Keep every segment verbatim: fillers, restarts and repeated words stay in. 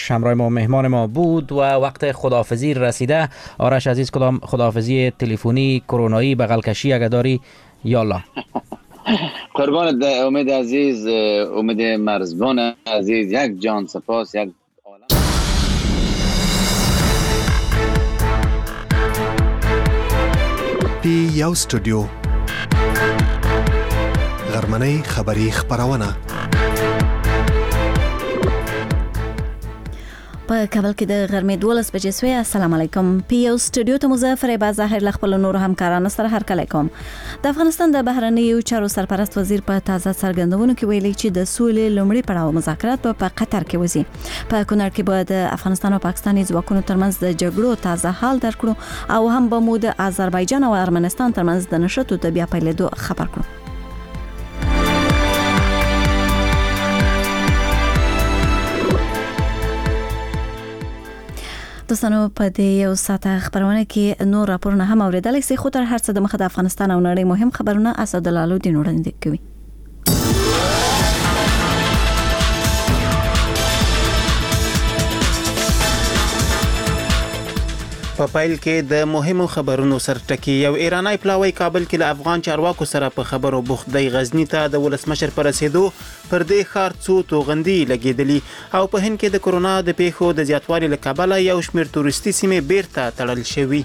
همراه ما مهمان ما بود و وقت خداحافظی رسیده. آرش عزیز، کدام خداحافظی تلفنی کرونایی بغل کشی اگه داری یالا. قربان امید عزیز، امید مرزبان عزیز، یک جان سپاس، یک عالم. پی یو استودیو غرمنۍ خبری خبرونه په کابل کې د غرمې دولس بجې سوی. السلام علیکم. پی یو استودیو ته مظفر با ظاهر لخپل نور همکارانو سره هرکلی کوم. د افغانستان د بهرنیو چارو سرپرست وزیر په تازه څرګندونو کې ویلي چې د سولې لومړی پړاو مذاکرات په قطر کې وځي. په کونړ کې به د افغانستان او پاکستاني ځواکونو ترمنځ د جګړو تازه حال درکړو او هم به مو د آذربایجان او ارمنستان ترمنځ د نشټو د بیا پیلېدو خبر کړو. دوستانو په دې یو ساعته خبرونه کې نور راپورونه هم اوریدل شي، خو تر هر څه د مخه د افغانستان او نړۍ مهم خبرونه اسدالله الدین وړاندې کوي. په پایل کې د مهمو خبرونو سرټکی. یو ایرانی پلاوی کابل کې له افغان چارواکو سره په خبرو بوخت دی. غزنی ته د ولسمشر پر رسیدو پر دې ښار څو توغندي لګېدلي او په هند کې د کرونا د پیښو د زیاتوالي له کبله یو شمېر تورستي سیمې بیرته تړل شوي.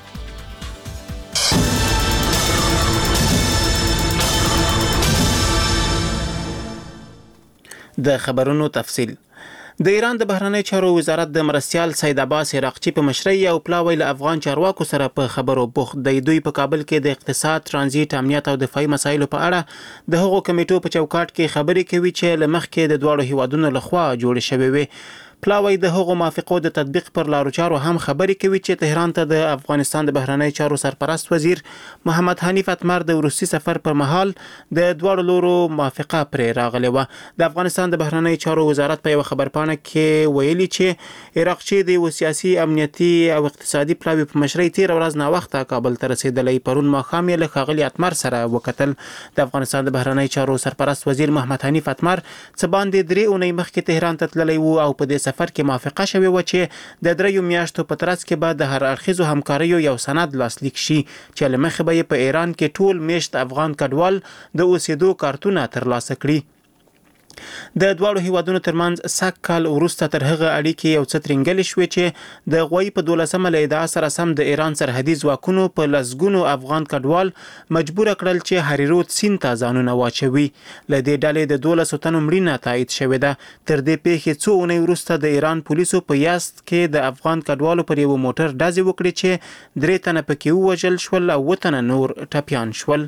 د خبرونو تفصیل. د ایران د بهرنی چارو وزارت د مرستیال سید عباس عراقچی په مشرۍ یو پلاوی له افغان چارواکو سره په خبرو بوخت دی. دوی په کابل کې د اقتصاد، ترانزیت، امنیت او دفاعي مسایلو په اړه د هغو کمیټو په چوکاټ کې خبرې کوي چې له مخکې د دواړو هیوادونو لخوا جوړې شوې وي. پلاوی د هغو موافقو د تطبیق پر لارو چارو هم خبرې کوي چې تهران ته د افغانستان د بهرنی چارو سرپرست وزیر محمد حنیف اتمر د روسي سفر پر مهال د دواړو لورو موافقه پرې راغلې و. د افغانستان د بهرنی چارو وزارت په یو خبرپاڼه کې ویلي چې عراقچی د یو سیاسي، امنیتي او اقتصادي پلاوی په مشرۍ تیر ورځ نه وخته کابل ته رسیدلی. پرون ماښام یې له ښاغلي اتمر سره وکتل. د افغانستان د بهرنی چارو سرپرست وزیر محمد حنیف اتمر څه باندې درې اونۍ مخکې تهران ته تللی و او په دې سفر کې موافقه شوې و چې د دریو میاشتو په ترڅ کې به د هر اړخیزو همکاریو یو سند لاسلیک شي چې له مخې به یې په ایران کې ټول میشت افغان کډوال د اوسېدو کارتونه ترلاسه کړي. د دواړو هیوادونو ترمنځ سږ کال وروسته تر هغه اړیکې یو څه ترینګلې شوې چې د غوی په دولسمه له ادعا سره سم د ایران سرحدي ځواکونو په لسګونو افغان کډوال مجبور کړل چې هریرود سیند ته ځانونه واچوي. له دې ډلې د دولسو تنو مړینه تایید شوې ده. تر دې پیښې څو اونۍ وروسته د ایران پولیسو په یزد کې د افغان کډوالو پر یو موټر ډزې وکړې چې درې تنه پکې ووژل شول او اووه تنه نور ټپیان شول.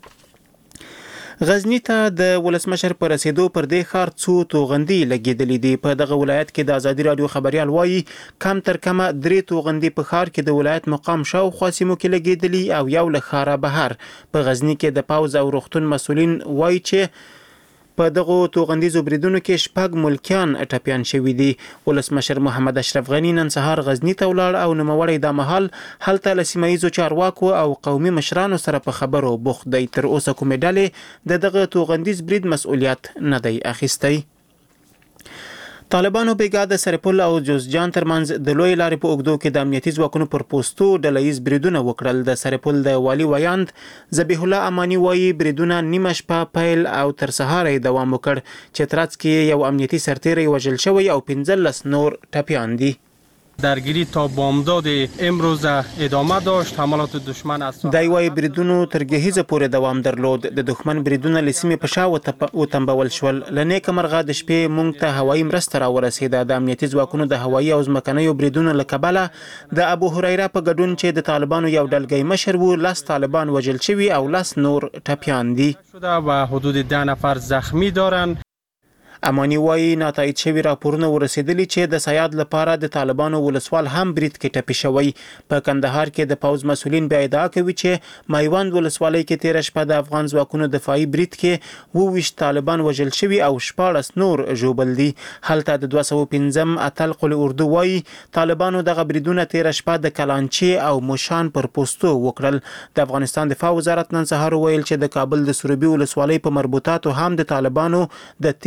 غزنی ته د ولسمشر پر رسیدو پر دې ښار څو توغندي لګېدلې دي. په دغه ولایت کې د ازادي راډیو خبريال وایي کم تر کمه درې توغندي په ښار کې د ولایت مقام شاوخوا سیمو کې لګېدلي او یو له ښاره بهر. په غزنی کې د پوځ او روغتون مسؤلین وایي چې په دغه توغندیزو بریدونو کې شپږ ملکیان ټپیان شوي دي. ولسمشر محمد اشرف غنی نن سهار غزنی ته ولاړ او نوموړی دا مهال هلته له سیمه ییزو چارواکو او قومي مشرانو سره په خبرو بوخت دی. تر اوسه کومې ډلې د دغه توغندیز برید مسؤلیت نه دی اخیستی. طالبانو بیګا د سرپل او جوزجان ترمنځ د لوی لارې په اوږدو کې د امنیتي ځواکونو پر پوستو ډلهییز بریدونه وکړل. د سرپل د والي ویاند ذبیح الله امانی وایي بریدونه نیمه شپه پیل او تر سهاره دوام وکړ چې ترڅ کې یو امنیتي سرتیری وژل شوی او پنځلس نور ټپیان دي. درگیری تا بامداد امروز ادامه داشت. حملات دشمن از دای وای بریدونو تر گهیزه پورې دوام درلود. د دښمن بریدونه لسیمه په شا او تنبول شول. لنیک مرغه د شپې مونږ ته هوایي مرسته را ورسیده. د امنیتي ځواکونو د هوایي او ځمکنیو بریدونو له کبله د ابو هريره په ګډون چې د طالبانو یو ډلګۍ مشر وو لس طالبان وژل شوي او لس نور ټپیان دي شده و حدود ده نفر زخمی دارند. امانی وایي ناتایید شوي راپورونه ورسېدلي چې د سیاد لپاره د طالبانو ولسوال هم برید کې ټپي شوی. په کندهار کې د پوځ مسؤلین بیا ادعا کوي چې مایوند ولسوالۍ کې تیره شپه د افغان ځواکونو دفاعي برید کې اووه ویشت طالبان وژل شوي او شپاړس نور ژوبل دي. هلته د دوه سوه پنځم اتل قل اردو وایي طالبانو دغه بریدونه تیره شپه د کلانچې او موشان پر پوستو وکړل. د افغانستان دفاع وزارت نن سهار ویل چې د کابل د سروبي ولسوالۍ په مربوطاتو هم د طالبانو د تیرې ورځې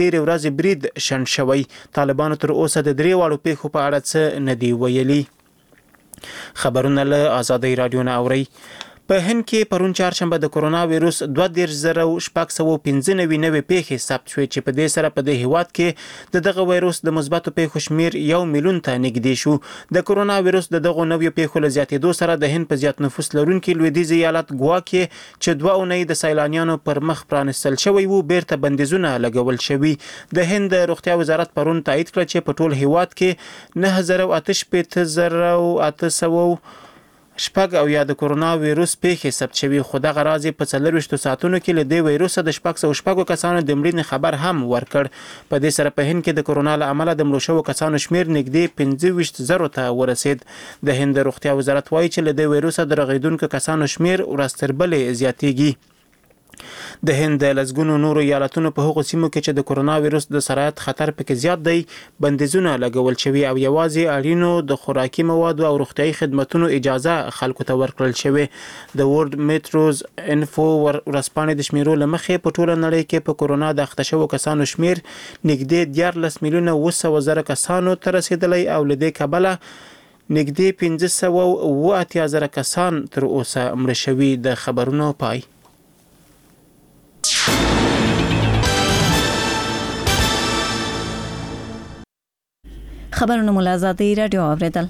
یوازې برید شنډ شوی. طالبانو تر اوسه د درې واړو پیښو په اړه څه نه دی ویلي. خبرونه له آزادۍ رادیو نه اورئ. په هند کې پرون چهارشنبه د کرونا وایروس دوه دېرش زره شپږ سوه پنځه نوي نوې پیښې ثبت شوې چې په دې سره په دې هیواد کې د دغه وایروس د مثبتو پیښو شمیر یو میلیون ته نږدې شو. د کرونا وایروس د دغو نویو پیښو له زیاتېدو سره د هند په زیات نفوس لرونکي لویدیځ ایالت ګوا کې چې دوه اونۍ د سیلانیانو پر مخ پرانستل شوی وو بیرته بندیزونه لګول شوي. د هند د روغتیا وزارت پرون تایید کړ چې په ټول هیواد کې نه زره اته شپېته زره اته سوه شپږ او یا د کرونا وایروس پیښې ثبت شوي، خو دغه راز په څلرویشتو ساعتونو کې له دې وایروس د شپږ سوه شپږو کسانو د مړینې خبر هم ورکړ. په دې سره په هند کې د کرونا له امله د مړو شوو کسانو شمیر نږدې پنځه ویشت زرو ته ورسید. د هند روغتیا وزارت وایي چې له دې وایروس د رغېدونکو کسانو شمیر ورځ تر بلې زیاتېږي. د هند د لسګونو نورو ایالتونو په هغو سیمو کې چې د کرونا وایروس د سرایت خطر پکې زیات دی بندیزونه لګول شوي او یوازې اړینو د خوراکي موادو او روغتیايي خدماتونو اجازه خلکو ته ورکړل شوې. د ورلد میټروز انفو ورځپاڼې د شمیرو له مخې په ټوله نړۍ کې په کرونا د اخته شوو کسانو شمیر نږدې دیارلس میلیونه اوه سوه زره کسانو ته رسیدلی او له دې کبله نږدې پنځه سوه اوه اتیا زره کسان تر اوسه مړه شوي. د خبرونو پای. خبرونه مول آزادۍ رادیو اوریدل.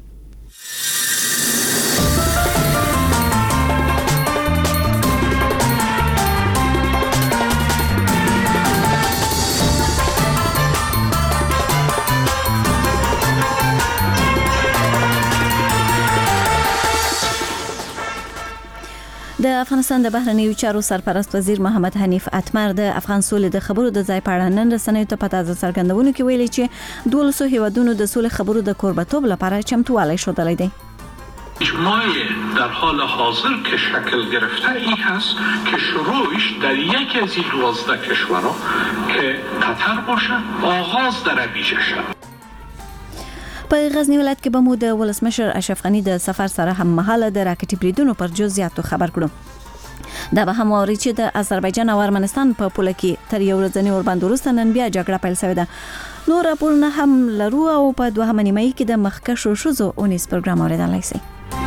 د افغانستان د بهرنیو چارو سرپرست وزیر محمد حنیف اتمر د افغان سولې د خبرو د ځای په اړه نن رسنیو ته په تازه څرګندونو کې ویلي چې دولسو هیوادونو د سولې خبرو د کوربتوب لپاره چمتووالی ښودلی دی. اجماع در حال حاضر که شکل گرفته این هست که شروعش در یکی از این دوازده کشورها که قطر باشد آغاز در ابیجه شد. په غزنی ولایت کې به مو د ولسمشر اشرف غنی د سفر سره هم مهاله د راکټي بریدونو پر جزئیاتو خبر کړو. دا به هم اوري چې د آذربایجان او ارمنستان په پوله کې تر یو ورځې ورباندې وروسته نن بیا جګړه پیل شوې ده. نور راپورونه هم لرو او په دوهمه نیمایي کې د مخکښو ښځو اونیز پروګرام اوریدلای شئ.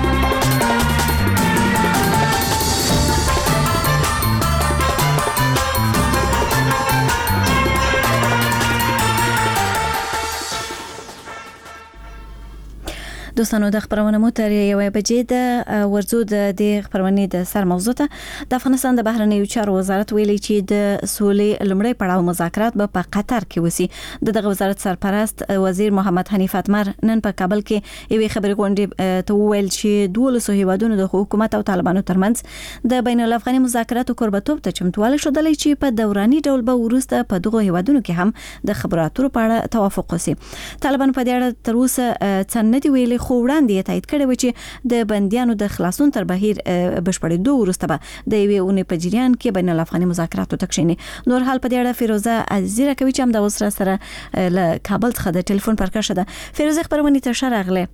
دوستانو د خبرونه مو تر یوې بجې د ورزو د دې خبرونې د سر موضوع ته د افغانستان د بهرنیو چارو وزارت ویلي چې د سولې لمړی پړاو مذاکرات به په قطر کې وسی. د دغه وزارت سرپرست وزیر محمد حنیف اتمر نن په کابل کې یوې خبري غونډې ته ویل چې دولسو هیوادونو د حکومت او طالبانو ترمنځ د بین الافغاني مذاکراتو کوربتوب ته چمتووالی ښودلی چې په دوراني ډول به وروسته په دغه هیوادونو کې هم د خبرو اترو په اړه توافق وسی. طالبان په دې اړه تر اوسه څه نه دی ویلي، خو وړاندې تایید کړی و چې د بندیانو د خلاصون تر بهیر بشپړېدو وروسته به د یوې اونۍ په جریان کې بین الافغاني مذاکراتو ته کښیني. نور حال په دې اړه فیروزه عزیزي راکوي چې همدا اوس را سره له کابل څخه د ټلیفون پر کرښه ده. فیروزه خبرونې ته ښه راغلې.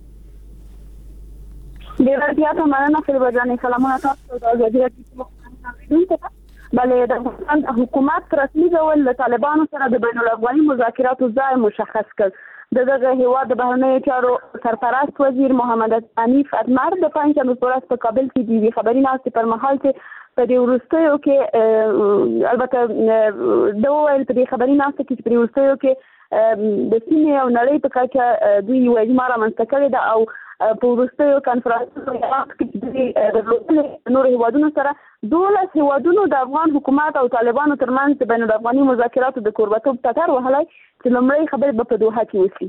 ډېره زیاته مننه فیروزه جانې. سلامونه تاسو ته. ازادي راډیو بله د افغانستان حکومت رسمي ډول له طالبانو سره د بین الافغاني مذاکراتو ځای مشخص کړ. د دغه هیواد د بهرنیو چارو سرپرست وزیر محمد حنیف اتمر د پنځمې په ورځ په کابل کې د خبري ناستې پر مهال چې په دې وروستیو کې البته د وویل په دې خبري ناستې کې په وروستیو کې د سیمې او نړۍ په کچه دوی یو اجماع رامنځته کړې ده او په وروستیو کنفرانسونو کې د نورو هیوادونو سره دولس هیوادونو د افغان حکومت او طالبانو ترمنځ د بین الافغاني مذاکراتو د کوربتوب ټټر وهلی چې لومړی خبرې به په دوحه کې وشي.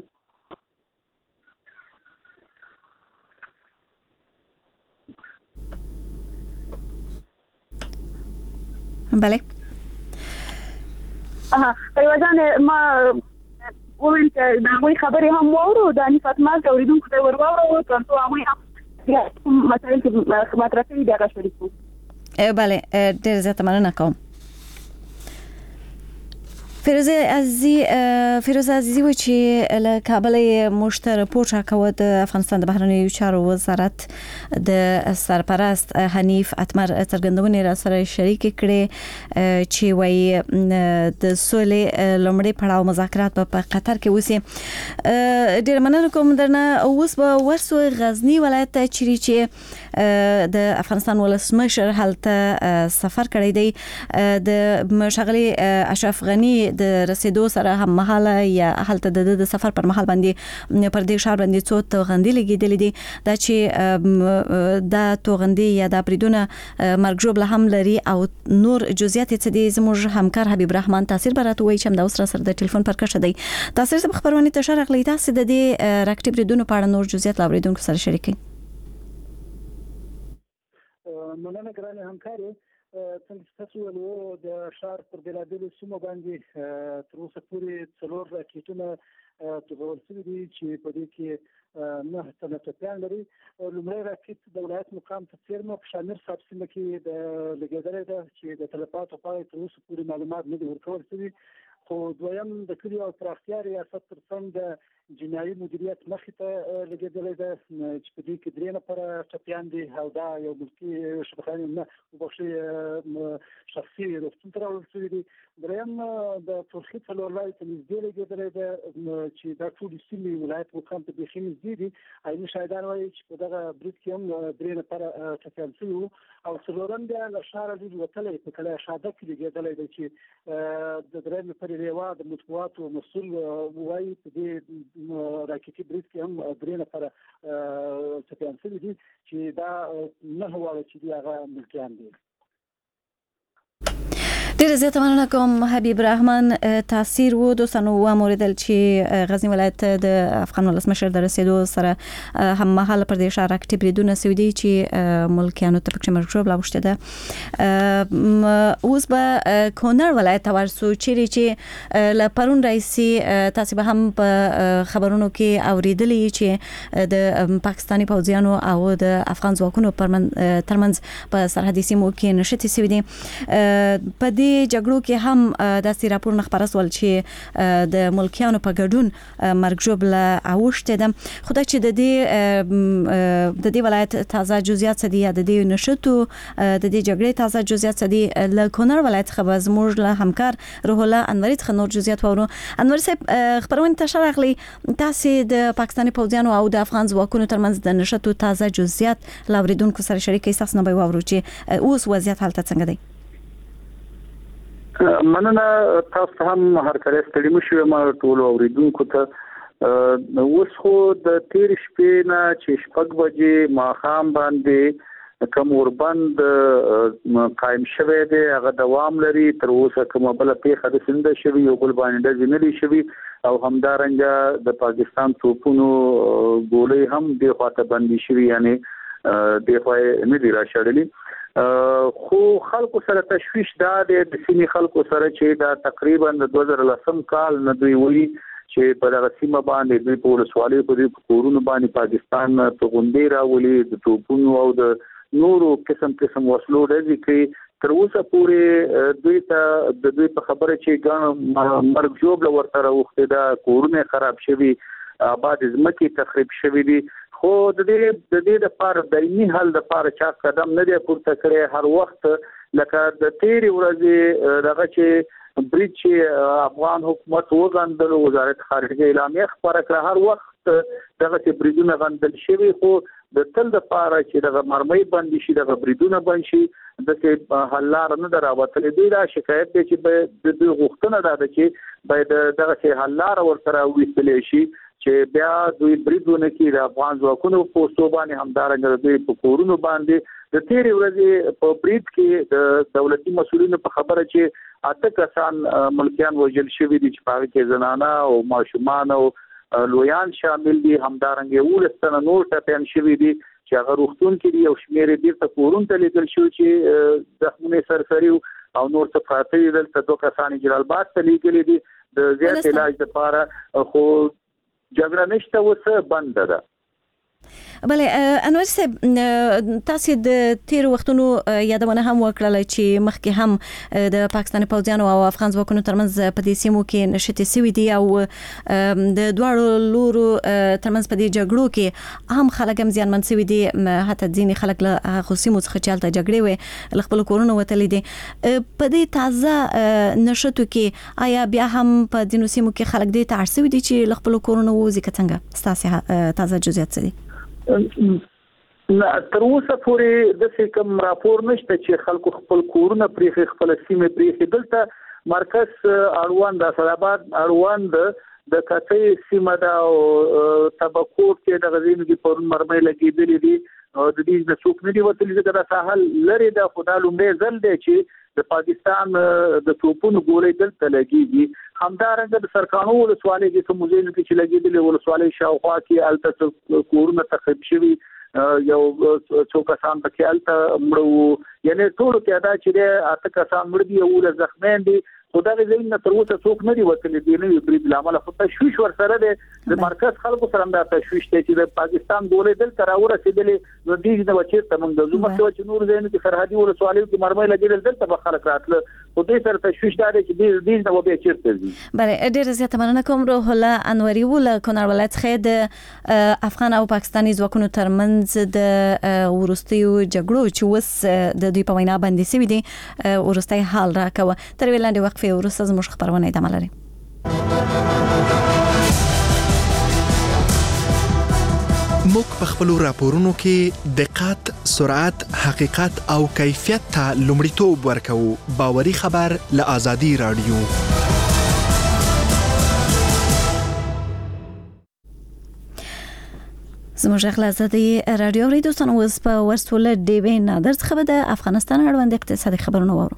بله یوه جانې ما وویل چې د هغوی خبرې هم واورو د حنیف اتمر د اورېدونکو ته ور واورو تر څو هغوی هم مسایل چې مطرح شوي دي هغه شریک کړو. بله ډېره زیاته مننه کوم. فیروز عزیزی فیروز عزیزی و چې له کابل مشتر پورټ راکوه د افغانستان د بهرنیو چارو وزارت د سرپرست حنیف اتمر څرګندونې را سره شریک کړي چې وایي د سولې لومړی پړاو مذاکرات په قطر کې وسی. ډیر مننه کوم درنه. اوس به ورسو غزنی ولایت ته چې د افغانستان ولسمشر هلته سفر کړی دی. د مشغلي اشرف غنی د رسیدو سره هم مهاله یا هلته د سفر پر مهال باندې پر دې شهر باندې څو توغندي لګیدلې دي دا چې دا توغندي یا دا بریدونه مرګ ژوبله هم لري او نور جزئیات څه دي زموږ همکار حبیب رحمان تاثیر برات وایي چې دا اوس سره د ټلیفون پر کښه دی. تاثیر په خبرونه ته شرح لې تاسو د دې راکټي بریدونو په اړه نور جزئیات لا بریدونکو سره شریکي. مننه ګرانه همکاري. څنګه تاسو ولو د شهر پر بلادلو سیمو باندې تر اوسه پورې څلور راکټونه توغول شوي دي چې په دې کې نه تنه ټپیان لري. لومړی راکټ د ولایت مقام ته څیرمه په شامر صاحب سیمه کې د لګېدلې ده چې د تلفاتو په اړه تر اوسه پورې معلومات نه دي ورکول شوي. خو دویم د کلي او پراختیا ریاست تر څنګ د جنایي مدیریت مخې ته لګېدلې ده چې په دې کې درې نفره ټپیان دي او دا یو ملکي شبخانې نه وبخښئ شخصي روغتون ته راوړل شوي دي. دریم د فرخي څلور لارې ته نږدې لګېدلې ده چې دا ټولې سیمې ولایت مقام ته بیخي نږدې دي. عیني شاهدان وایي چې په دغه برید کې هم درې نفره ټپیان شوي وو. او څلورم بیا له ښاره لرې وتلی په کلی شاده کې لګېدلی دی چې د درېیمې پرې ریوا د مطبوعاتو مسؤل وایي په دې راکټي برید کې هم درې نفره ټپیان شوي دي چې دا نهه واړه چې دي هغه ملکیان دي. ډیر زیاته مننه کوم حبیب رحمان. تاثیر و دوستانو و موردل چې غزنی ولایت د افغان ولسمشر د رسیدو سره هم مهاله پر دې شهر راکټي بریدونه شوي دي چې ملکیانو ته پکې مرګ ژوبله اوښتې ده. اوس به کونړ ولایت ته ورسو چیرې چې له پرون راهیسې تاسې به هم په خبرونو کې اورېدلي چې د پاکستاني پوځیانو او د افغان ځواکونو ترمنځ په سرحدي سیمو کې نښتې شوي دي. په دې جګړو کې هم داسې راپورونه خپاره شول چې د ملکیانو په ګډون مرګ ژوبله اوښتې ده. خو دا چې د دې د دې ولایت تازه جزئیات څه دي یا د دې نښتو د دې جګړې تازه جزئیات څه دي له کونړ ولایت څخه به زموږ له همکار روح الله انوري څخه نور جزئیات واورو. انوري صاحب خپرونې ته ښه راغلئ. تاسې د پاکستاني پوځیانو او د افغان ځواکونو ترمنځ د نښتو تازه جزئیات له اورېدونکو سره شریکوي. ستاسو نه به واورو چې اوس وضعیت هلته څنګه دی. مننه تاسو هم هر کله ستړي مو شوي ما ټول اوریدونکو ته. اوس خو د تیر شپې نه چې شپږ بجې ماښام باندې کوم اوربند قائم شوی دی هغه دوام لري. تر اوسه کومه بله پیښه د سنده شوي یو بل باندې ډزې نه دي شوي او همدارنګه د پاکستان توپونو ګولۍ هم دې خواته بندي شوي یعنی دې خوا یې نه دي راشړلي. خو خلکو سره تشویش دا دی د سیمې خلکو سره چې دا تقریبا د دوه زره لسم کال نه دوی وایي چې په دغه سیمه باندې دوی په ولسوالیو په دې کورونو باندې پاکستان توغندۍ راولي د توپونو او د نورو قسم قسم وسلو ډزې کوي. تر اوسه پورې دوی ته د دوی په خبره چې ګڼ مرګ ژوبله ورته راوښتې ده، کورونه خراب شوي، آباد ځمکې تخریب شوي دي. خو د دې د دې لپاره دایمي حل لپاره چا قدم نه دی پورته کړی. هر وخت لکه د تیرې ورځې دغه چې برید چې افغان حکومت وغندلو، وزارت خارجه اعلامیه خپاره کړه، هر وخت دغه چې بریدونه غندل شوي. خو د تل لپاره چې دغه مرمۍ بندي شي، دغه بریدونه بند شي، دغه حل لاره نه ده راوتلې. دوی دا شکایت دی چې د دوی غوښتنه دا ده چې باید دغه چې حل لاره ورسره وویستلی شي چې بیا دوی بریدونه کوي د افغان ځواکونو په پوستو باندې، همدارنګه دوی په کورونو باندې. د تیرې ورځې په برید کې د دولتي مسؤلینو په خبره چې اته کسان ملکیان وژل شوي دي چې په هغه کې زنانه او ماشومان او لویان شامل دي، همدارنګه اوولس تنه نور ټپیان شوي دي چې هغه روغتون کې دي او شمېر یې بیرته کورونو ته لیږل شوي چې زخمونه یې سرسري او نور څه پراته دي. دلته دوه کسان یې جلال آباد ته لیږلي دي د زیات علاج لپاره. خو جګړه نشته، اوس بنده ده. بلې انور صاحب تاسو د تیر وختونو یادونه هم وکړه چې مخکې هم د پاکستان پوځیانو او افغان ځواکونو ترمنځ په دې سیمو کې نشټې سوي دي او د دواړو لورو ترمنځ په دې جګړو کې هم خلک هم زیانمن سوي دي، حتی ځینې خلک له هغو سیمو څخه چې هلته جګړې وې له خپلو کورونو وتلي دي. په دې تازه نشټو کې آیا بیا هم په ځینو سیمو کې خلک دې ته اړ سوي دي چې له خپلو کورونو ووځي که څنګه؟ ستاسې تازه جزئیات څه دي؟ نه تر اوسه پورې داسې کوم راپور نشته چې خلکو خپل کورونه پرېښي، خپل سیمې پرېښي. دلته مرکز اړوند د اسداباد اړوند د کڅۍ سیمه ده او تبکوټ کې د غزینو کې پرون مرمۍ لګېدلې دي او د دې د څوک نه دي وتلي ځکه دا ساحل لرې ده، خو دا لومړی ځل دی چې د پاکستان د توپونو ګولۍ دلته لګېږي. همدارنګه د سرکانو ولسوالۍ کې کوم ځایونو کې چې لګېدلې ولسوالۍ شاوخوا کې هلته کورونه تخریب شوي، یو څو کسان پکې هلته مړه وو، یعنې ټولو کې دا چې دی اته کسان مړه دي، یولس زخمیان دي، خو دغه ځایونه نه تر اوسه څوک نه دي وتلي د نوي برید له امله. خو تشویش ورسره دی، د مرکز خلکو سره هم دا تشویش دی چې د پاکستان ګولۍ دلته راورسېدلې، نو دې نه به چېرته موږ د ځو. مخکې چې نور ځایونو کې سرحدي ولسوالیو کې مرمۍ لګېدل دلته به خلک راتله، خو دې سره تشویش دا دی چې دې نه به بیا چېرته ځي. بله، ډېره زیاته مننه کوم. روح الله انوري و له کونړ ولایت څخه د افغان او پاکستاني ځواکونو ترمنځ د وروستیو جګړو چې اوس د دوی په وینا بندي سوي دي وروستی حال راکوه. تر یوې لنډې وقفې وروسته زموږ خپرونه ادامه لري. موږ په خپلو راپورونو کې دقت، سرعت، حقیقت او کیفیت ته لومړیتوب ورکوو. باوري خبر له آزادي رادیو. زموږ غږ له آزادي رادیو اوري. دوستان اوس په ورسوله ډیوې نادر څخه به د افغانستان اړوند اقتصادي خبرونه واورو.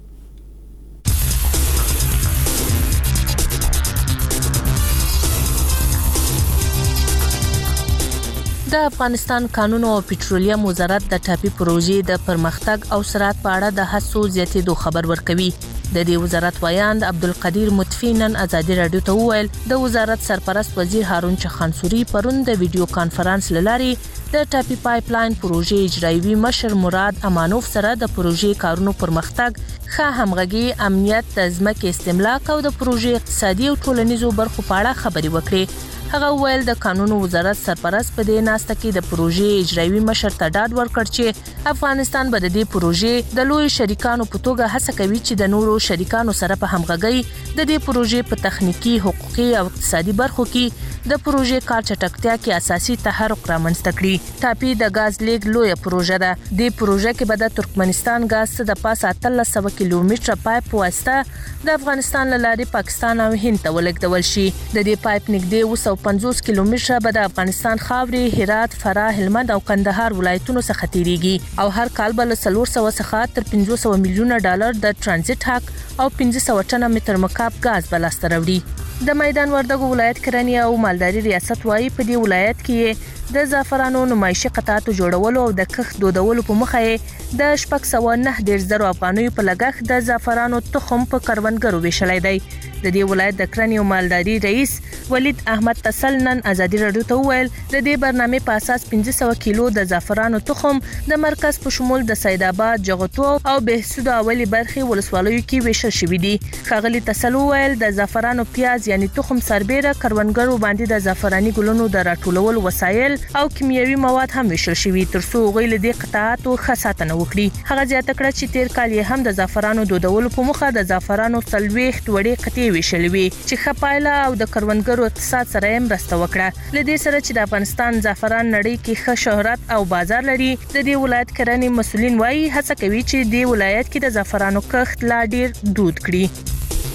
د افغانستان کانونو او پټرولیم وزارت د ټاپي پروژې د پرمختګ او سرعت په اړه د هڅو زیاتېدو خبر ورکوي. د دې وزارت وایاند عبدالقدیر مطفی نن آزادي رادیو ته وویل د وزارت سرپرست وزیر هارون چخانسوري پرون د ویډیو کانفرنس له لارې د ټاپي پایپ لاین پروژې اجرایوي مشر مراد امانوف سره د پروژې کارونو پرمختګ، ښه همغږي، امنیت، د ځمکې استملاک او د پروژې اقتصادي او ټولنیزو برخو په اړه خبرې وکړې. هغه ویل د قانون وزارت سرپرست په دې ناسته کې د پروژې اجرایوي مشر ته ډاډ ورکړ چې افغانستان به د دې پروژې د لوی شریکانو په توګه هڅه کوي چې د نورو شریکانو سره په همغږي د دې پروژې په تخنیکی، حقوقي او اقتصادي برخو کې د پروژې کار چټکتیا کې اساسي تحرک رامنځته کړي. ټاپي د غاز لیږد لویه پروژه ده. د پروژې کې به د ترکمنستان غاز څخه د پاسه اتلس سوه کیلومتره پایپ په واسطه د افغانستان له لارې پاکستان او هند ته ولېږدول شي. د دې پایپ نږدې اوه سوه پنځوس کیلومتره به د افغانستان خاورې، هرات، فراه، هلمند او کندهار ولایتونو څخه تیریږي او هر کال به له څلور سوه څخه تر پنځه سوه میلیونه ډالر د ترانزیت حق او پنځه سوه ټنه متر مکعب غاز به لاسته راوړي. د میدان وردګو ولایت کرنی او مالداري ریاست وايي په دې ولایت کې د زعفرانو نمایشي قطعاتو جوړولو او د کښت دودولو په مخه د شپږ سوه نهه دېرش زرو افغانیو په لګښت د زعفرانو تخم په کروندګرو ویشلی دی. د دې ولایت د کرنی او مالداري رئیس ولید احمد تسل نن آزادي رادیو ته وویل د دې برنامې په اساس پنځه سوه کیلو د زعفرانو تخم د مرکز په شمول د سید آباد، جغتو او بهسود اولی برخې ولسوالیو کې ویشل شوي دي. ښاغلي تسل وویل د زعفرانو پیاز یعنی تخم سربیره کروندګرو باندې د زعفراني ګلونو د راټولولو وسایل او کیمیاوي مواد هم ویشل شوي ترڅو هغوی له دې قطعاتو ښه ساتنه وکړي. هغه زیاته کړه چې تیر کال یې هم د زعفرانو دودولو په موخه د زعفرانو څلوېښت وړې قطعې ویشلې وي چې ښه پایله او د کروندګرو اقتصاد سره یې مرسته وکړه. له دې سره چې د افغانستان زعفران نړۍ کې ښه شهرت او بازار لري، د دې ولایت کرنې مسؤلین وايي هڅه کوي چې د ولایت کې د زعفرانو کښت لا ډیر دود کړي.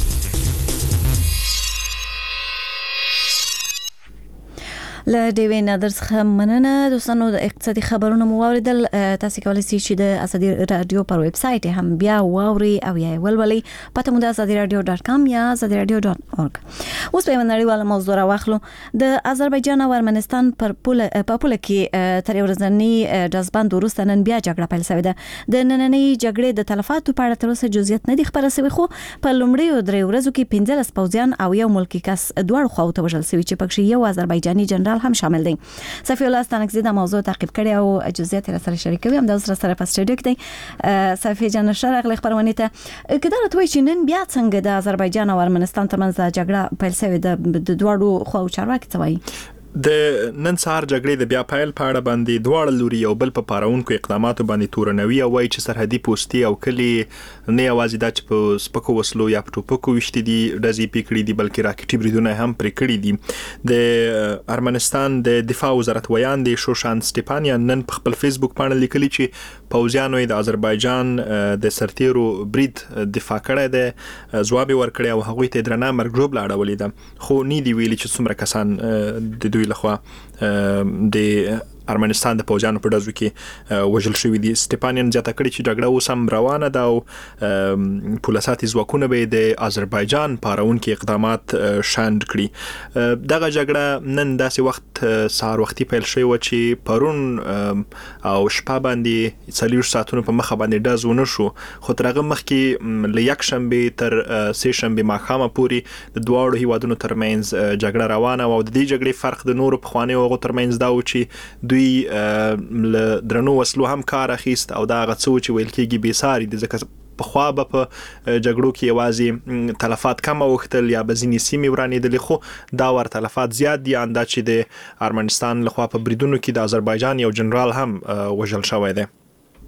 له ډیوې نادر څخه مننه. دوستانو د اقتصادي خبرونو مو واوریدل. تاسو کولی شئ چې د آزادي رادیو پر ویب سایت هم بیا واوري او یا ولولئ. پته مو د آزادي رادیو ډاټ کام یا آزادي رادیو ډاټ اورګ. اوس په نړیواله موضوع راوخلو. د آذربایجان او ارمنستان پر پوله په پوله کې تر ورځنی دزبند وروسته نن بیا جګړه پیل شوې ده. د نننۍ جګړې د تلفاتو په اړه تر اوسه جزئیات نه دي خبره شوي، خو په لومړیو درې ورځو کې پنځلس پوځیان او یو ملکي کس دواړو خواو ته وژل شوي چې پکې یو آذربایجاني جنرال جنرال هم شامل دي. صفی الله ستانکزی د موضوع تعقیب کړي او جزئیات را سره شریکوي. هم د اوس سره په سټوډیو کې دی. صفی جان شرغلی خبرونه ته کله راټوي چې نن بیا څنګه د آذربایجان او ارمنستان ترمنځ جګړه پیل شوې ده، د دوړو خو چارواکي څه وایي؟ د نن سهار جګړې د بیا پیل په اړه باندې دواړه لوري یو بل په پاراونکو اقداماتو باندې تورنوي او وایي چې سرحدي پوستي او کلی نه یوازې دا چې په سپکو وسلو یا په ټوپکو وشتي دي ډزې پې کړي دي بلکې راکټي بریدونه هم پرې کړي دي. د ارمنستان د دفاع وزارت ویان دی شوشان سټیپانیان نن په خپل فیسبوک باندې لیکلي چې پوځیانو د آذربایجان د سرتیرو برید دفاع کړی دی، ځواب ورکړی او هغوی ته درنه مرګ ژوبله اړولې ده، خو نه دی ویلي چې څومره کسان د دوی لخوا د ارمنستان د پوځیانو په ډزو کې وژل شوي دي. سټیپانیان زیاته کړي چې جګړه اوس هم روانه ده او پولیساتي ځواکونه به د آذربایجان پاراونکي اقدامات شاند کړي. دغه جګړه نن داسې وخت سهار وختي پیل شوې وه چې پرون او شپه باندې څلوېښت ساعتونو په مخه باندې ډز ونه شو، خو تر هغه مخکې له یکشنبې تر سې شنبې ماښامه پورې د دواړو هیوادونو ترمنځ جګړه روانه وه او د دې جګړې فرق د نورو پخوانیو هغو ترمنځ دا و چې دوی له درنو وسلو هم کار اخیست او دا هغه څه چې ویل کېږي بېساري دي، ځکه پخوا به په جګړو کې یوازې تلفات کم اوښتل یا به ځینې سیمې ورانېدلې، خو دا ور تلفات زیات دي. اندا چې د ارمنستان لخوا په بریدونو کې د آذربایجان یو جنرال هم وژل شوی دی.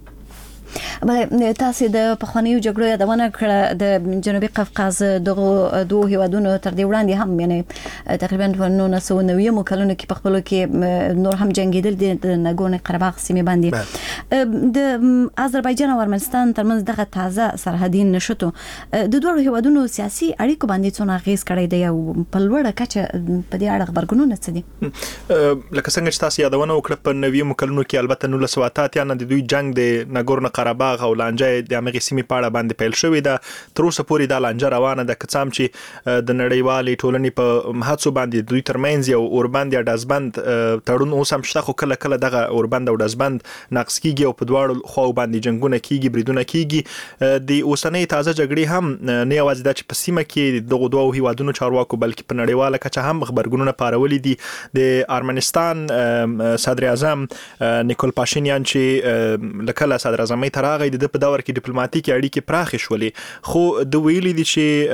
بله تاسو د پخوانیو جګړو یادونه کړه، د جنوبي قفقاز دغه دوه هیوادونو تر دې وړاندې هم یعنی تقریبا په نولس سوه نوي کلونو کې په خپلو کې نور هم جنګېدل دي د ناګورنو قرهباغ سیمې باندې. د آذربایجان او ارمنستان ترمنځ دغه تازه سرحدي نښتو د دوه هیوادونو سیاسي اړیکو باندې څونه اغیز کړی دی او په لوړه کچه په دې اړه خبرګونونه څه دي؟ لکه څنګه چې تاسو یادونه وکړه په نوي کلونو کې البته نولس سوه اته اتیا نه د دوی جنگ د ناګورنو قرهباغ او لانجه د امغه سیمې په اړه باندې پیل شوې ده. تر اوسه پورې دا لانجه روانه ده، که څه هم چې د نړیوالې ټولنې په هڅو باندې دوی ترمنځ یو اوربند یا ډزبند تړون اوس هم شته، خو کله کله دغه اوربند او ډزبند نقض کیږي او په دواړو خواو باندې جنگونه کیږي، بریدونه کیږي. د اوسنۍ تازه جګړې هم نه یوازې دا چې په سیمه کې دغه دوه هیوادونو چارواکو بلکې په نړیواله کچه هم خبرګونونه پارولي دي. د ارمنستان صدر اعظم نیکول پاشینیان چې لکه صدر اعظمۍ تر هغه د په دور کې ډیپلوماټیکي اړیکې پراخې شولې، خو د ویلي دي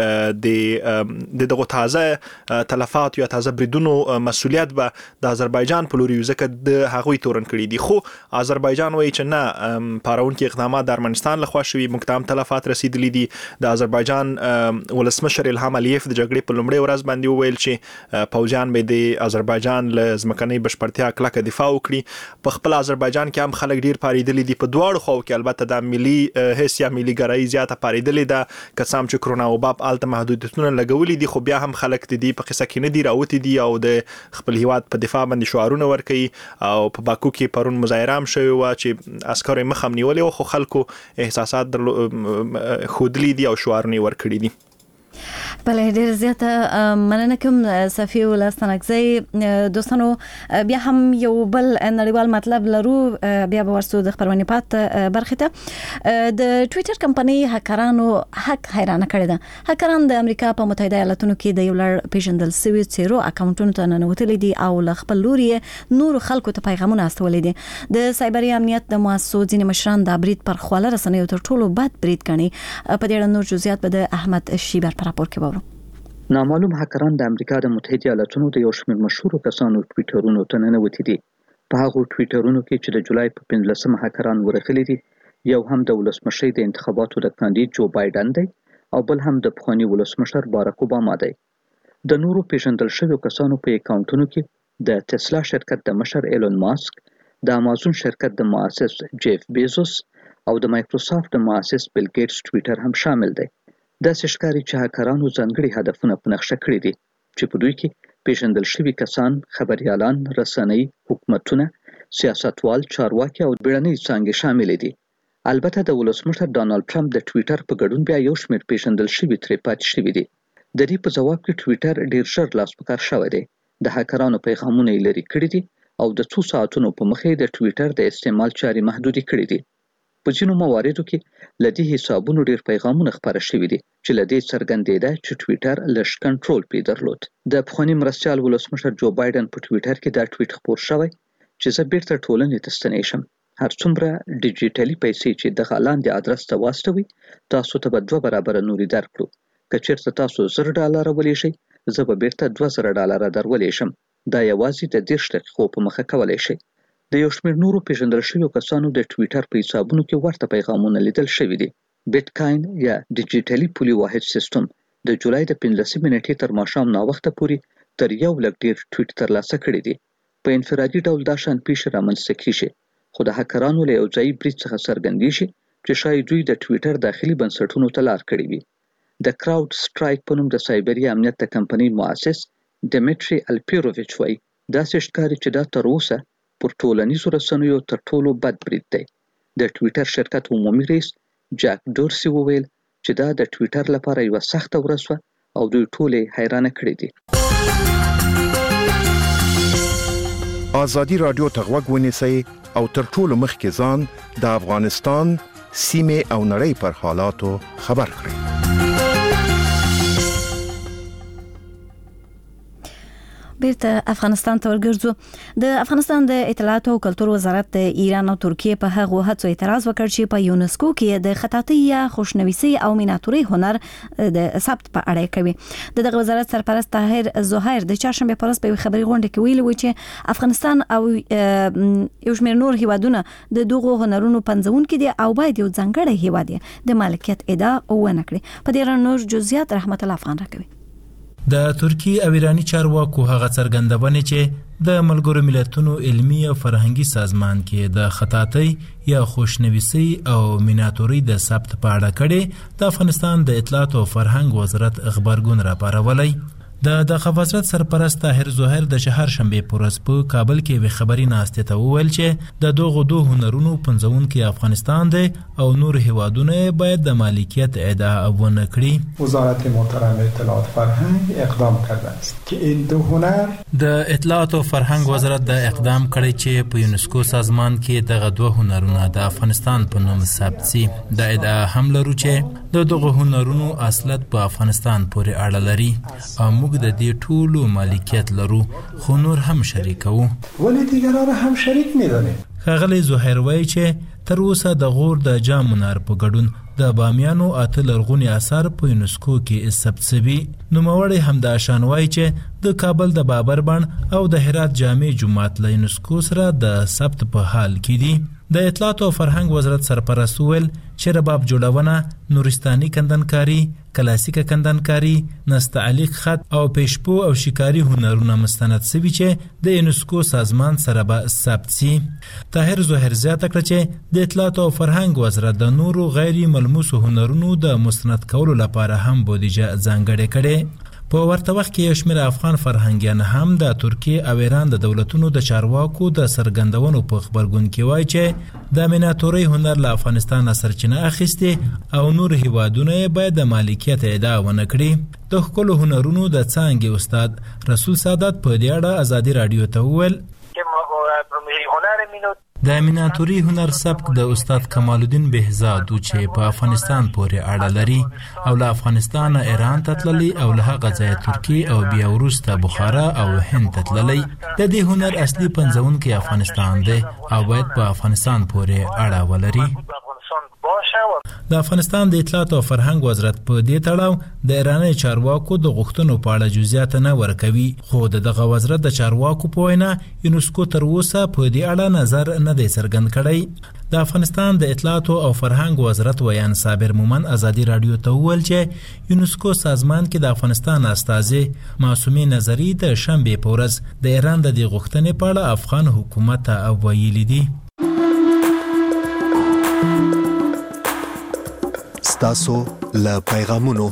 چې د دغه تازه تلفات یا تازه بریدونو مسولیت به د آذربایجان په لوري ځکه د هغوی تورن کړي دي. خو آذربایجان وایي چې نه، پاراونکي اقدامات د ارمنستان لخوا شوي، موږ ته هم تلفات رسیدلي دي. د آذربایجان ولسمشر الهام الیف د جګړې په لومړۍ ورځ باندې وویل چې پوځیان به د آذربایجان له ځمکنۍ بشپړتیا کلکه دفاع وکړي. په خپل آذربایجان کې هم خلک ډیر پاریدلي دي، په دواړو خواو کې البته د ملي حس یا ملي ګرایي زیاته پاریدلې ده، که څه هم چې کرونا وبا الته محدودیتونه لګولي دي، خو بیا هم خلک د دې په قصه کې نه دي راوتي دي او د خپل هیواد په دفاع باندې شعارونه ورکوي. او په باکو کې پرون مظاهره هم شوې وه چې عسکرو یې مخه هم نیولې وه، خو خلکو احساسات ښودلي دي او شعارونه یې ورکړي دي. بله ډیر زیاته مننه کوم صفی الله ستانکزی. دوستانو بیا هم یو بل نړیوال مطلب لرو، بیا به ورسو د خبرونه پات برخه ته. د ټوئیټر کمپنۍ هکرانو حق حیرانه کړی ده. هکران د امریکا په متحده ایالاتونو کې د یو لړ پیژندل شوي څیرو اکاونټونو ته ننوتلي دي او له خپل لوري نور خلکو ته پیغامونه استولي دي. د سایبري امنیت د مؤسسو ځینې مشران د برید پر خواله رسنیو تر ټولو بد برید ګڼي. په دې اړه نور جزئیات به د احمد شیبر په راپور کې وورو. نامعلوم هکران د امریکا د متحده ایالاتونو د یو شمېر مشهورو کسانو ټویټرونو ته ننوتي دي. په هغو ټویټرونو کې چې د جولای په پنځلسمه هکران ورغلي دي، یو هم د ولسمشر د انتخاباتو د کاندید جو بایدن دی او بل هم د پخواني ولسمشر باراک اوباما دی. د نورو پیژندل شویو کسانو په اکاونټونو کې د تسلا شرکت د مشر ایلون ماسک، د امازون شرکت د مؤسس جیف بیزوس او د مایکروسافت د مؤسس بیل ګیټس ټویټر هم شامل دی. داسې ښکاري چې هکرانو ځانګړي هدفونه په نقشه کړي دي چې په دوی کې پیژندل شوي کسان، خبریالان، رسنۍ، حکومتونه، سیاستوال، چارواکي او بیړنۍ څانګې شاملې دي. البته د ولسمشر ډانالډ ټرمپ د ټویټر په ګډون بیا یو شمېر پیژندل شوي ترې پاتې شوي دي. د دې په ځواب کې ټویټر ډیر ژر لاس په کار شوی دی. د هکرانو پیغامونه یې لرې کړي دي او د څو ساعتونو په مخې د ټویټر د استعمال چارې محدودې کړي دي. په ځینو مواردو کې له دې حسابونو ډیر پیغامونه خپاره شوي دي چې له دې څرګندېده چې ټویټر لږ کنټرول پرې درلود. د پخواني مرستیال ولسمشر جو بایدن په ټویټر کې دا ټویټ خپور شوی چې زه بیرته ټولنې ته ستنې شم. هر څومره ډیجیټلي پیسې چې د لاندې ادرس ته واستوي تاسو ته به دوه برابره نورې درکړو. که چېرته تاسو زر ډالره ولېږئ زه به بیرته دوه زره ډالره در ولېږم. دا یوازې د دېرش دقیقو په مخه کولی شئ. د یو شمېر نورو پیژندل شویو کسانو د ټویټر په حسابونو کې ورته پیغامونه لیدل شوي دي. بیټکاین یا ډیجیټلي پولي واحد سیستم د جولای د پنځلسمې نیټې تر ماښام ناوخته پورې تر یو لک ډېر ټویټ ترلاسه کړي دي. په انفرادي ډول دا شان پیښې رامنځته کیږي، خو د هکرانو له یو ځایي برید څخه څرګندېږي چې ښایي دوی د ټویټر داخلي بنسټونو ته لار کړې وي. د کراود سټرایک په نوم د سایبري امنیت د کمپنۍ مؤسس ډیمیټري الپیروویچ وایي داسې ښکاري چې دا تر اوسه پر ټولنیزو رسنیو تر ټولو بد برید دی. د ټویټر شرکت عمومي رئیس جاک ډورسي وویل چې دا د ټویټر لپاره یوه سخته ورځ وه او دوی ټول یې حیرانه کړي دي. ازادي راډیو ته غوږ ونیسئ او تر ټولو مخکې ځان د افغانستان سیمې او نړۍ پر حالاتو خبر کړئ. بیرته افغانستان ته ورګرځو. د افغانستان د اطلاعات او کلتور وزارت د ایران او ترکیه په هغه هڅو اعتراض وکړ چې په یونسکو کې د خطاطي یا خوشنویسي او میناتوري هنر د ثبت په اړه کوي. د دغه وزارت سرپرست طاهر زهیر د چهارشنبه په ورځ په خبري غونډه کې ویلي و چې افغانستان او یو شمېر نور هیوادونه د دغه هنرونو پنځون کې دي او باید یو ځانګړی هیواد د مالکیت ادعا ونه کړي. په دې اړه نور جزئیات رحمت الله افغان راکوي. د ترکی او ایرانی چارواکو هغه څرګندونه چې د ملګرو ملتونو علمي او فرهنګي سازمان کې د خطاطي یا خوشنویسي او میناتوري د ثبت په اړه کړي د افغانستان د اطلاعات او فرهنګ وزارت خبرګون راپارولی. د دغه وزارت سرپرست طاهر زهیر د شهر شنبه پورس په کابل کې وی خبري ناشته ته وویل چې د دغه دوه هنرونو پنځون کې افغانستان دی او نور هیوادونه باید د مالکیت ادعا ونه کړي. وزارت محترم اطلاعات فرهنگ اقدام کرده است که این دو هنر د اطلاعات او فرهنګ وزارت د اقدام کړی چې په یونسکو سازمان کې دغه دوه هنرونه د افغانستان په نوم ثبت شي. د ادعا هم لرو چې د دغه هنرونو اصلت په افغانستان پورې اړه لري او موږ د دې ټولو مالکیت لرو خو نور هم شریکو. ولی دیگران هم شریک می‌دانیم. ښاغلی زهیر وایي چې تر اوسه د غور د جام منار په ګډون د بامیانو اته لرغوني اثار په یونسکو کې ثبت شوي. نوموړی همداشان وایي چې د کابل د بابر بڼ او د هرات جامع جومات له یونسکو سره د ثبت په حال کې دي. د اطلاعات او فرهنګ وزارت سرپرست ویل چې رباب جوړونه، نورستاني کندنکاری، کلاسیکه کندنکاری، نستعلیق خط او پېشپو او شکاری هنرونه مستند شوي چې د یونسکو سازمان سره به ثبت شي. طاهر زهیر زیاته کړه چې د اطلاعات او فرهنګ وزارت د نورو غیر ملموسو هنرونو د مستند کولو لپاره هم بودیجه ځانګړې کړې. په ورته وخت کې یو شمېر افغان فرهنګیان هم د ترکیه او ایران د دولتونو د چارواکو د څرګندونو په خبرګون کې وایي چې د میناتوري هنر له افغانستان سرچینه اخیستې او نور هیوادونه باید د مالکیت ادعا ونه کړي. د ښکلو هنرونو د څانګې استاد رسول سادات په دې اړه ازادي راډیو ته وویل د میناتوري هنر سبک د استاد کمال الدین بهزاد چې په افغانستان پورې اړه لري او له افغانستان ایران ته تللی او له هغه ځایه ترکیه او بیا وروسته بخارا او هند ته تللی. د دې هنر اصلي پنځونکی افغانستان دی او باید په افغانستان پورې اړه ولري. د افغانستان د اطلاعات او فرهنګ وزارت په دې تړاو د ایراني چارواکو د غوښتنو په اړه جزئیات نه ورکوي، خو د دغه وزارت د چارواکو په وینا یونسکو تر اوسه په دې اړه نظر نه دی څرګند کړی. د افغانستان د اطلاعات او فرهنګ وزارت ویان صابر مومن ازادي راډیو ته وویل چې یونسکو سازمان کې د افغانستان استازي معصومه نظری د شنبه په ورځ د ایران د دې غوښتنې په اړه افغان حکومت ته ویلي دي. ستاسو له پیغامونو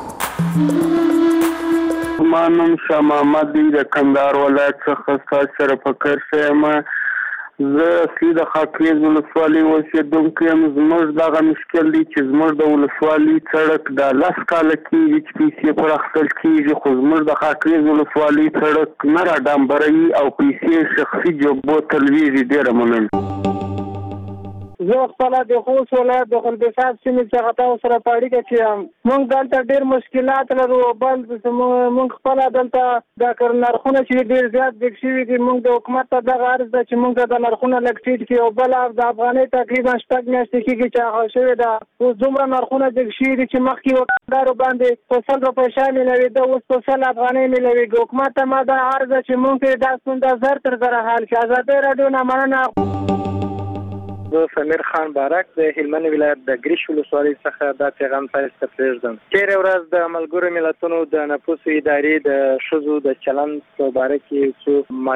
مانم شاه محمد د کندهار ولایت څخه ستاسو سره فکر شوم. زه اصلي د خاکریز ولسوالۍ اوسېدونکی یم. زموږ دغه مشکل دی چې زموږ د ولسوالۍ سړک د لس کاله کېږي چې پیسې پر اخیستل کېږي، خو زموږ د خاکریز ولسوالۍ سړک نه را ډامبروي او پیسې شخصي جوبو ته لویږي. ډېره مننه. زه خپل د خوست ولایت د خلبسات سیمې څخه تاسو سره په اړیکه کې یم. موږ دلته ډېر مشکلات لرو. بل موږ خپل دلته د نرخونه چې ډېر زیات ډېر شوي دي. موږ د حکومت ته دغه عرض ده چې موږ د نرخونه لږ ټیټ کړي او بل د افغانۍ تقریبا شپږ میاشتې کېږي چې هغه شوې ده. اوس دومره نرخونه ډېر شوي دي چې مخکې وکړدارو باندې په سل روپۍ شی میلوېده، اوس په سل افغانۍ میلوېږي. حکومت ته ما دا عرض ده چې موږ ته دا ستونزه زر تر زره حل کړي. ازادي راډیو نه مننه. زه سمیر خان بارک د هلمند ولایت د ګریش ولسوالۍ څخه دا پیغام تاسو ته پرېږدم. تېره ورځ د ملګرو ملتونو د نفوسو ادارې د ښځو د چلند په باره کې څو